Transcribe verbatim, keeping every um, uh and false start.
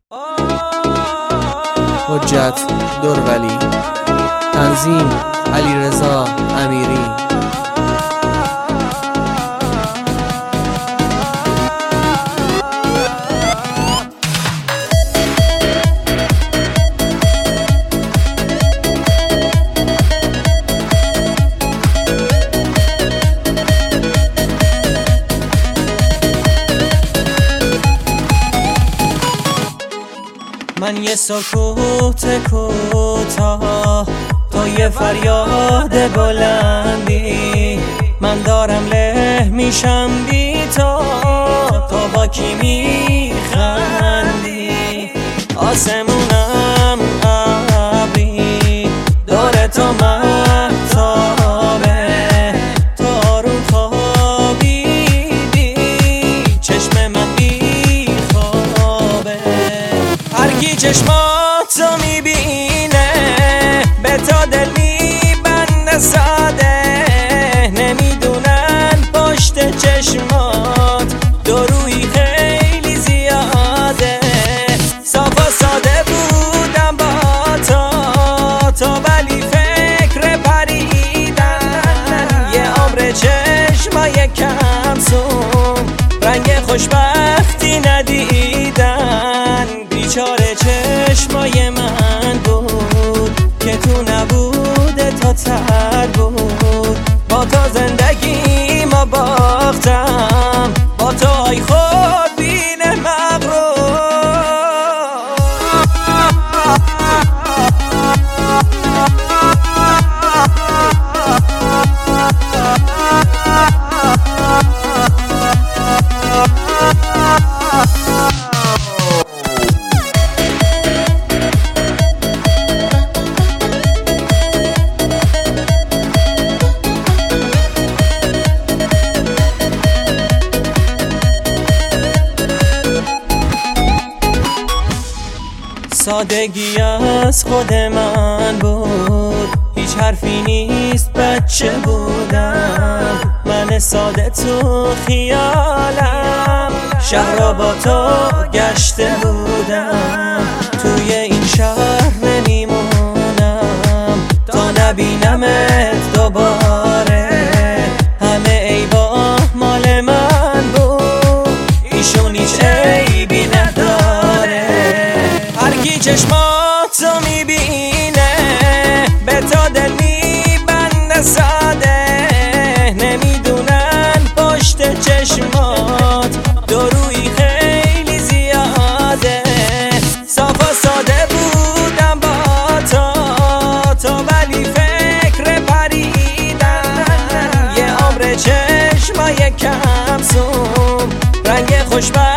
حجت دورولی. تنظیم علیرضا امیری. من یه سکوت کوتاه، تو یه فریاد بلندی. من دارم له میشم بی تو، تو با کی میخندی؟ آسمونم ابری، دور تو مهتابه. تو آروم خوابیدی، چشم من بیخوابه. هرکی چشماتو میبینه به تا دل میبنده ساده. نمیدونن پشت چشمات درویی خیلی زیاده. صاف و ساده بودم با تو تو ولی فکر پریدن. یه عمر چشمای کمسوم رنگ خوشبختی ندیدن. بیچاره چشمای من بود که تو نبوده تا تر بود. با تو زندگی ما باختم، با تو ای خود بین مغرور. سادگی از خود من بود، هیچ حرفی نیست بچه بودم. من ساده تو خیالم شهر را با تو گشته بودم. توی این شهر نمیمونم تا نبینمت دوباره. همه عیبا مال من بود، ایشون هیچ عیبی نداره. هرکی چشماتو میبینه به تا دل میبنده ساده. نمیدونن پشت چشمات درویی خیلی زیاده. صاف و ساده بودم با تو تو ولی فکر پریدن. یه عمر چشمای کمسوم رنگ خوشبختی